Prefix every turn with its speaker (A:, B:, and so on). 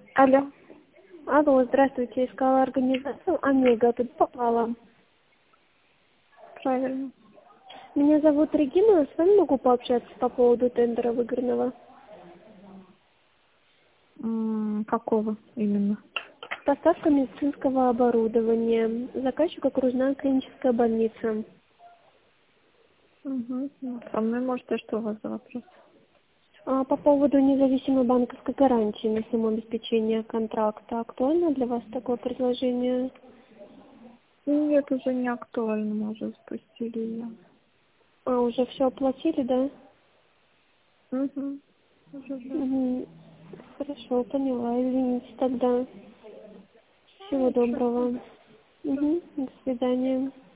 A: Алло.
B: Алло, здравствуйте, искала организацию Омега, тут попала.
A: Правильно.
B: Меня зовут Регина, с вами могу пообщаться по поводу тендера выигранного?
A: Какого именно?
B: Поставка медицинского оборудования. Заказчик окружная клиническая больница.
A: Угу. Со мной можете, что у вас за вопрос?
B: По поводу независимой банковской гарантии на сумму обеспечения контракта. Актуально для вас такое предложение?
A: Нет, уже не актуально, мы уже спустили ее.
B: Уже все оплатили, да?
A: Угу. Уже, да.
B: Угу. Хорошо, поняла. Извините тогда. Всего
A: Ничего.
B: доброго. Угу. До свидания.